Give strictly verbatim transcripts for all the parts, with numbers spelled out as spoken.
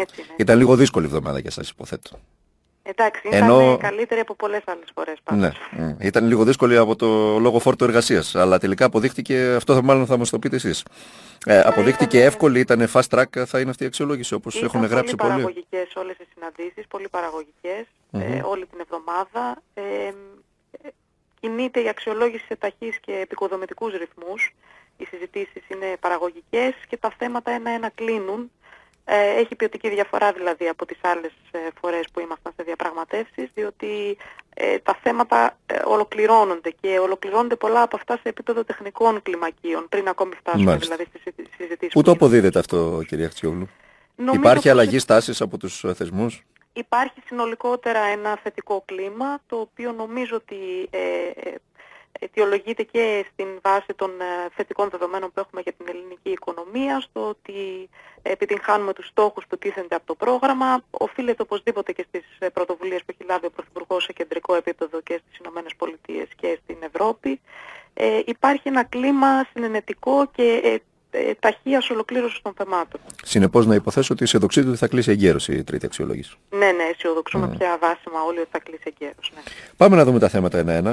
Έτσι είναι. Ήταν λίγο δύσκολη εβδομάδα για σας, υποθέτω. Εντάξει, ήταν Ενώ... καλύτερη από πολλές άλλες φορές πάντως. Ναι, ήταν λίγο δύσκολη από το λόγο φόρτο εργασίας, αλλά τελικά αποδείχτηκε, αυτό θα, μάλλον θα μας το πείτε εσείς. Ε, αποδείχτηκε ήταν... εύκολη, ήταν fast track, θα είναι αυτή η αξιολόγηση όπως έχουν γράψει πολύ πολλοί. Ήταν πολύ παραγωγικές όλες οι συναντήσεις, πολύ παραγωγικές, Mm-hmm. ε, όλη την εβδομάδα. Ε, ε, κινείται η αξιολόγηση σε ταχύς και επικοδομητικούς ρυθμούς. Οι συζητήσεις είναι παραγωγικές και τα θέματα ένα-ένα κλείνουν. Ε, έχει ποιοτική διαφορά δηλαδή από τις άλλες ε, φορές που ήμασταν σε διαπραγματεύσεις, διότι ε, τα θέματα ε, ολοκληρώνονται και ολοκληρώνονται πολλά από αυτά σε επίπεδο τεχνικών κλιμακίων, πριν ακόμη φτάσουμε Μάλιστα. δηλαδή στις συζητήσεις. Πού το αποδίδεται αυτό, κυρία Χτιόγλου? Υπάρχει αλλαγή στάσης από τους θεσμούς? Υπάρχει συνολικότερα ένα θετικό κλίμα, το οποίο νομίζω ότι ε, ε, αιτιολογείται και στην βάση των θετικών δεδομένων που έχουμε για την ελληνική οικονομία, στο ότι επιτυγχάνουμε τους στόχους που τίθενται από το πρόγραμμα. Οφείλεται οπωσδήποτε και στις πρωτοβουλίες που έχει λάβει ο Πρωθυπουργός σε κεντρικό επίπεδο και στις Ηνωμένες Πολιτείες και στην Ευρώπη. Ε, υπάρχει ένα κλίμα συνενετικό και ε, ε, ταχείας ολοκλήρωσης των θεμάτων. Συνεπώς να υποθέσω ότι αισιοδοξείτε ότι θα κλείσει εγκαίρως η τρίτη αξιολόγηση. Ναι, ναι, αισιοδοξούμε Mm. πια βάσιμα όλοι ότι θα κλείσει εγκαίρως. Ναι. Πάμε να δούμε τα θέματα ένα-ένα.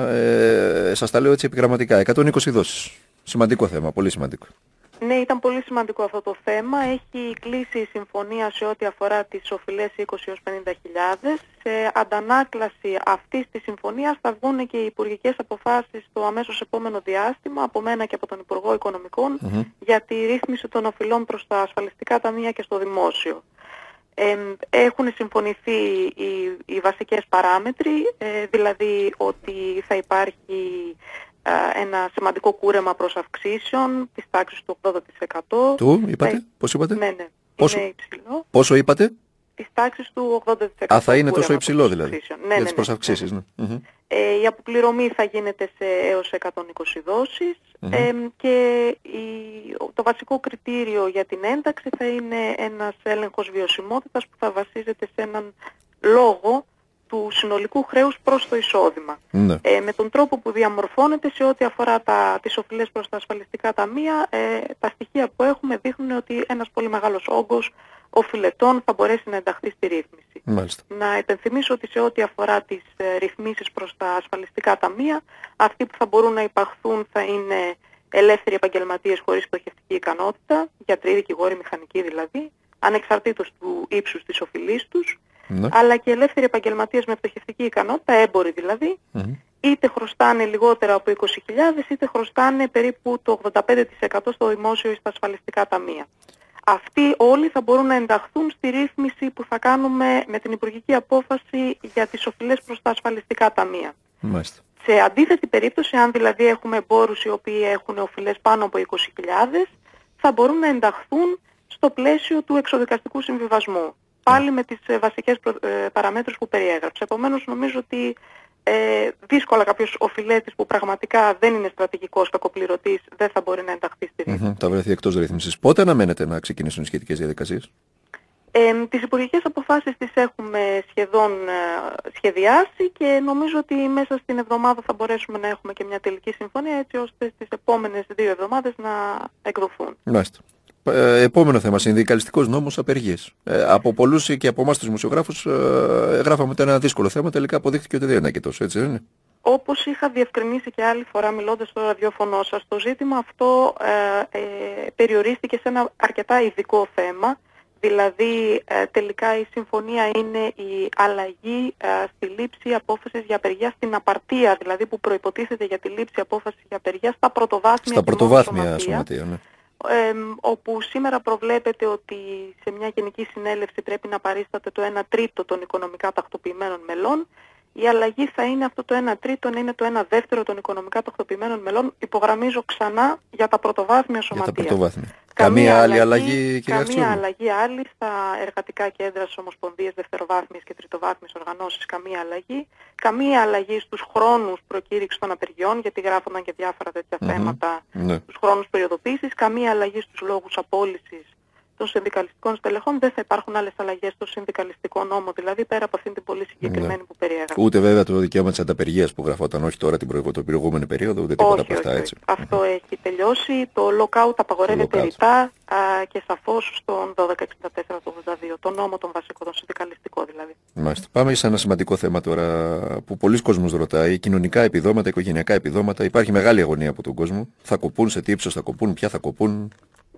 Ε, σας τα λέω έτσι επιγραμματικά. εκατόν είκοσι δόσεις. Σημαντικό θέμα, πολύ σημαντικό. Ναι, ήταν πολύ σημαντικό αυτό το θέμα. Έχει κλείσει η συμφωνία σε ό,τι αφορά τις οφειλές είκοσι έως πενήντα χιλιάδες. Σε αντανάκλαση αυτής της συμφωνίας θα βγουν και οι υπουργικές αποφάσεις το αμέσως επόμενο διάστημα, από μένα και από τον Υπουργό Οικονομικών, mm-hmm. για τη ρύθμιση των οφειλών προς τα ασφαλιστικά ταμεία και στο δημόσιο. Ε, έχουν συμφωνηθεί οι, οι βασικές παράμετροι, ε, δηλαδή ότι θα υπάρχει ένα σημαντικό κούρεμα προς αυξήσεων της τάξης του ογδόντα τοις εκατό. Του, είπατε, ε, πώς είπατε? Ναι, ναι, πόσο, είναι υψηλό. Πόσο είπατε? Της τάξης του ογδόντα τοις εκατό. Α, θα είναι τόσο υψηλό δηλαδή, ναι, για ναι, τις προσαυξήσεις. Ναι, ναι. Ναι. Ε, η αποπληρωμή θα γίνεται σε έως εκατόν είκοσι δόσεις mm-hmm. ε, και η, το βασικό κριτήριο για την ένταξη θα είναι ένας έλεγχος βιωσιμότητας που θα βασίζεται σε έναν λόγο του συνολικού χρέους προς το εισόδημα. Ναι. Ε, με τον τρόπο που διαμορφώνεται σε ό,τι αφορά τα, τις οφειλές προς τα ασφαλιστικά ταμεία, ε, τα στοιχεία που έχουμε δείχνουν ότι ένας πολύ μεγάλος όγκος οφειλετών θα μπορέσει να ενταχθεί στη ρύθμιση. Μάλιστα. Να υπενθυμίσω ότι σε ό,τι αφορά τις ε, ρυθμίσεις προς τα ασφαλιστικά ταμεία, αυτοί που θα μπορούν να υπαχθούν θα είναι ελεύθεροι επαγγελματίες χωρίς πτωχευτική ικανότητα, γιατροί, δικηγόροι, μηχανικοί δηλαδή, ανεξαρτήτως του ύψους της οφειλής τους, ναι. αλλά και ελεύθεροι επαγγελματίες με πτωχευτική ικανότητα, έμποροι δηλαδή, mm-hmm. είτε χρωστάνε λιγότερα από είκοσι χιλιάδες, είτε χρωστάνε περίπου το ογδόντα πέντε τοις εκατό στο δημόσιο ή στα ασφαλιστικά ταμεία. Αυτοί όλοι θα μπορούν να ενταχθούν στη ρύθμιση που θα κάνουμε με την υπουργική απόφαση για τις οφειλές προς τα ασφαλιστικά ταμεία. Μάλιστα. Σε αντίθετη περίπτωση, αν δηλαδή έχουμε εμπόρους οι οποίοι έχουν οφειλές πάνω από είκοσι χιλιάδες, θα μπορούν να ενταχθούν στο πλαίσιο του εξοδικαστικού συμβιβασμού. Πάλι με τις ε, βασικές προ, ε, παραμέτρους που περιέγραψε. Επομένως νομίζω ότι ε, δύσκολα κάποιος οφειλέτης που πραγματικά δεν είναι στρατηγικός κακοπληρωτής δεν θα μπορεί να ενταχθεί στη ρύθμιση. Mm-hmm. Θα βρεθεί εκτός ρύθμισης. Πότε αναμένεται να ξεκινήσουν οι σχετικές διαδικασίες? Ε, τις υπουργικές αποφάσεις τις έχουμε σχεδόν ε, σχεδιάσει και νομίζω ότι μέσα στην εβδομάδα θα μπορέσουμε να έχουμε και μια τελική συμφωνία, έτσι ώστε στις επόμενες δύο εβδομάδες να εκδοθούν. Μάλιστα. Ε, επόμενο θέμα, συνδικαλιστικός νόμος απεργίας. Ε, από πολλούς και από εμάς τους δημοσιογράφους ε, γράφαμε ότι ένα δύσκολο θέμα, τελικά αποδείχθηκε ότι δεν είναι και τόσο, έτσι δεν είναι? Όπως είχα διευκρινίσει και άλλη φορά μιλώντας στο ραδιόφωνο σας, το ζήτημα αυτό ε, ε, περιορίστηκε σε ένα αρκετά ειδικό θέμα. Δηλαδή ε, τελικά η συμφωνία είναι η αλλαγή ε, στη λήψη απόφασης για απεργία στην απαρτία, δηλαδή που προϋποτίθεται για τη λήψη απόφασης για απεργία στα πρωτοβάθμια, στα πρωτοβάθμια σωματεία, ναι. Ε, όπου σήμερα προβλέπεται ότι σε μια γενική συνέλευση πρέπει να παρίσταται το ένα τρίτο των οικονομικά τακτοποιημένων μελών. Η αλλαγή θα είναι αυτό το ένα τρίτο να είναι το ένα δεύτερο των οικονομικά τακτοποιημένων μελών. Υπογραμμίζω ξανά για τα πρωτοβάθμια σωματεία. Για τα πρωτοβάθμια. Καμία, καμία άλλη αλλαγή, κυρία Καμία αλλαγή άλλη στα εργατικά κέντρα, στις ομοσπονδίες, δευτεροβάθμιες και τριτοβάθμιες οργανώσεις. Καμία αλλαγή. Καμία αλλαγή στους χρόνους προκήρυξης των απεργιών, γιατί γράφονταν και διάφορα τέτοια mm-hmm. θέματα, mm-hmm. στους χρόνους περιοδοποίησης. Καμία αλλαγή στους λόγους απόλυσης των συνδικαλιστικών στελεχών, δεν θα υπάρχουν άλλες αλλαγές στο συνδικαλιστικό νόμο, δηλαδή πέρα από αυτήν την πολύ συγκεκριμένη Ναι. που περιέγραψα. Ούτε βέβαια το δικαίωμα της ανταπεργίας που γραφόταν, όχι τώρα την προηγούμενη περίοδο, ούτε τίποτα όχι, από αυτά, όχι, έτσι. όχι. Αυτό έχει τελειώσει. Το lockout απαγορεύεται ρητά α, και σαφώς στον δώδεκα εξήντα τέσσερα του ογδόντα δύο, το νόμο τον βασικό, τον συνδικαλιστικό δηλαδή. Μάλιστα. Πάμε σε ένα σημαντικό θέμα τώρα που πολλοί κόσμος ρωτάει. Κοινωνικά επιδόματα, οικογενειακά επιδόματα. Υπάρχει μεγάλη αγωνία από τον κόσμο. Θα κοπούν, σε τι ύψος θα κοπούν, ποια θα κοπούν.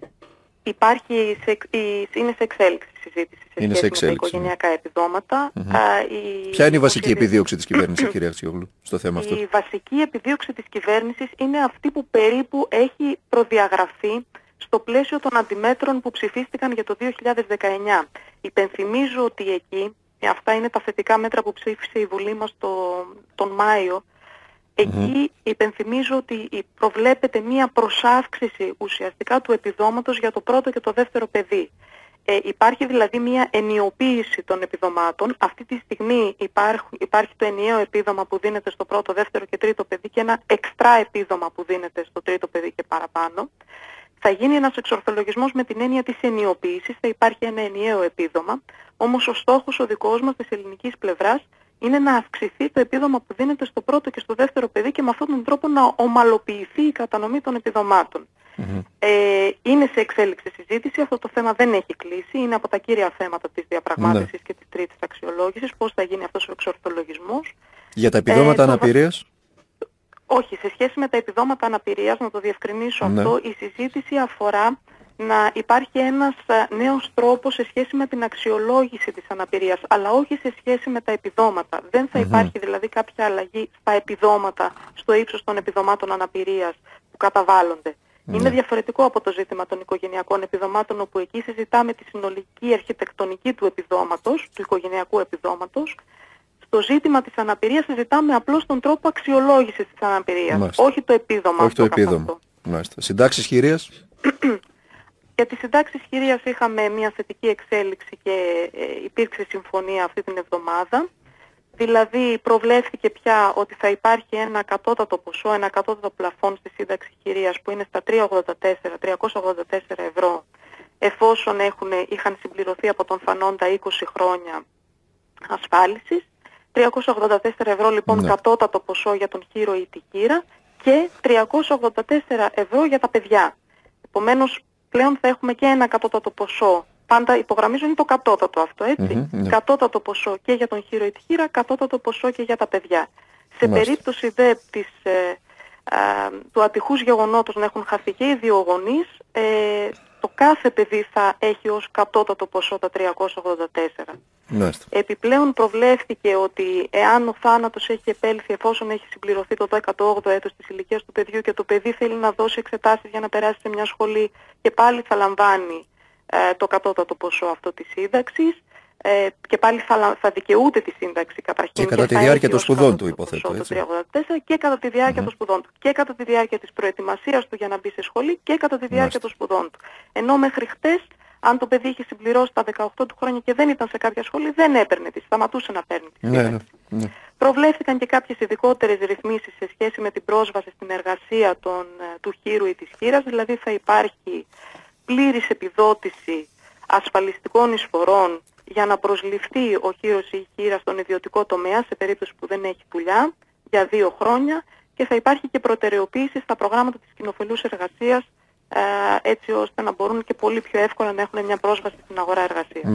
Υπάρχει, σε, η, είναι σε εξέλιξη η συζήτηση σε είναι σχέση σε εξέλιξη, με τα οικογενειακά ναι. επιδόματα. Mm-hmm. Α, η, Ποια είναι η βασική η, επιδίωξη της κυβέρνησης, κυρία Αξιόγλου, στο θέμα αυτό? Η βασική επιδίωξη της κυβέρνησης είναι αυτή που περίπου έχει προδιαγραφεί στο πλαίσιο των αντιμέτρων που ψηφίστηκαν για το δύο χιλιάδες δεκαεννιά. Υπενθυμίζω ότι εκεί, αυτά είναι τα θετικά μέτρα που ψήφισε η Βουλή μας το, τον Μάιο, εκεί mm-hmm. υπενθυμίζω ότι προβλέπεται μία προσάυξηση ουσιαστικά του επιδόματος για το πρώτο και το δεύτερο παιδί. Ε, υπάρχει δηλαδή μία ενιοποίηση των επιδομάτων. Αυτή τη στιγμή υπάρχει, υπάρχει το ενιαίο επίδομα που δίνεται στο πρώτο, δεύτερο και τρίτο παιδί και ένα εξτρά επίδομα που δίνεται στο τρίτο παιδί και παραπάνω. Θα γίνει ένας εξορθολογισμός με την έννοια της ενιοποίησης, θα υπάρχει ένα ενιαίο επίδομα, όμως ο στόχος ο δικός μας της ελληνικής πλευράς είναι να αυξηθεί το επίδομα που δίνεται στο πρώτο και στο δεύτερο παιδί και με αυτόν τον τρόπο να ομαλοποιηθεί η κατανομή των επιδομάτων. Mm-hmm. Ε, είναι σε εξέλιξη συζήτηση, αυτό το θέμα δεν έχει κλείσει, είναι από τα κύρια θέματα της διαπραγμάτευσης mm-hmm. και της τρίτης αξιολόγησης, πώς θα γίνει αυτός ο εξορθολογισμός. Για τα επιδόματα ε, αναπηρίας? Το... Όχι, σε σχέση με τα επιδόματα αναπηρίας, να το διευκρινίσω mm-hmm. αυτό, η συζήτηση αφορά να υπάρχει ένας νέος τρόπος σε σχέση με την αξιολόγηση της αναπηρίας, αλλά όχι σε σχέση με τα επιδόματα. Δεν θα mm-hmm. υπάρχει δηλαδή κάποια αλλαγή στα επιδόματα, στο ύψος των επιδομάτων αναπηρίας που καταβάλλονται. Mm-hmm. Είναι διαφορετικό από το ζήτημα των οικογενειακών επιδομάτων, όπου εκεί συζητάμε τη συνολική αρχιτεκτονική του επιδόματος, του οικογενειακού επιδόματος. Στο ζήτημα της αναπηρίας συζητάμε απλώς τον τρόπο αξιολόγησης της αναπηρίας, Μάλιστα. όχι το επίδομα. Όχι το επίδομα. Μάλιστα. Συντάξεις χειρίας? Για τις συντάξεις χειρίας είχαμε μια θετική εξέλιξη και ε, υπήρξε συμφωνία αυτή την εβδομάδα. Δηλαδή προβλέφθηκε πια ότι θα υπάρχει ένα κατώτατο ποσό, ένα κατώτατο πλαφόν στη σύνταξη χειρίας που είναι στα τριακόσια ογδόντα τέσσερα ευρώ, εφόσον έχουν, είχαν συμπληρωθεί από τον φανόντα είκοσι χρόνια ασφάλισης. τριακόσια ογδόντα τέσσερα ευρώ λοιπόν ναι. κατώτατο ποσό για τον χείρο ή τη χείρα και τριακόσια ογδόντα τέσσερα ευρώ για τα παιδιά. Επομένως πλέον θα έχουμε και ένα κατώτατο ποσό. Πάντα υπογραμμίζω είναι το κατώτατο αυτό, έτσι. Mm-hmm, ναι. Κατώτατο ποσό και για τον χείρο ή τη χείρα, κατώτατο ποσό και για τα παιδιά. Σε Μάλιστα. περίπτωση δε της, ε, ε, του ατυχούς γεγονότος να έχουν χαθεί και οι δύο γονείς, ε, το κάθε παιδί θα έχει ως κατώτατο ποσό τα τριακόσια ογδόντα τέσσερα. Μάλιστα. Επιπλέον προβλέφθηκε ότι εάν ο θάνατος έχει επέλθει εφόσον έχει συμπληρωθεί το δέκατο όγδοο έτος της ηλικίας του παιδιού και το παιδί θέλει να δώσει εξετάσεις για να περάσει σε μια σχολή, και πάλι θα λαμβάνει ε, το κατώτατο ποσό αυτό της σύνταξης ε, και πάλι θα, θα δικαιούται τη σύνταξη καταρχήν. Και κατά τη διάρκεια των σπουδών του, υποθέτω, έτσι. τριακόσια ογδόντα τέσσερα και κατά τη διάρκεια mm-hmm. των σπουδών του. Και κατά τη διάρκεια της προετοιμασίας του για να μπει σε σχολή και κατά τη διάρκεια Μάλιστα. των σπουδών του. Ενώ μέχρι χτες, αν το παιδί είχε συμπληρώσει τα δεκαοκτώ του χρόνια και δεν ήταν σε κάποια σχολή, δεν έπαιρνε τη, σταματούσε να παίρνει τη σύνταξη. Ναι, ναι, ναι. Προβλέφθηκαν και κάποιες ειδικότερες ρυθμίσεις σε σχέση με την πρόσβαση στην εργασία των, του χείρου ή της χείρας, δηλαδή θα υπάρχει πλήρης επιδότηση ασφαλιστικών εισφορών για να προσληφθεί ο χείρος ή η χείρα στον ιδιωτικό τομέα σε περίπτωση που δεν έχει δουλειά για δύο χρόνια, και θα υπάρχει και προτεραιοποίηση στα προγράμματα της κοινοφελούς εργασίας, έτσι ώστε να μπορούν και πολύ πιο εύκολα να έχουν μια πρόσβαση στην αγορά εργασίας.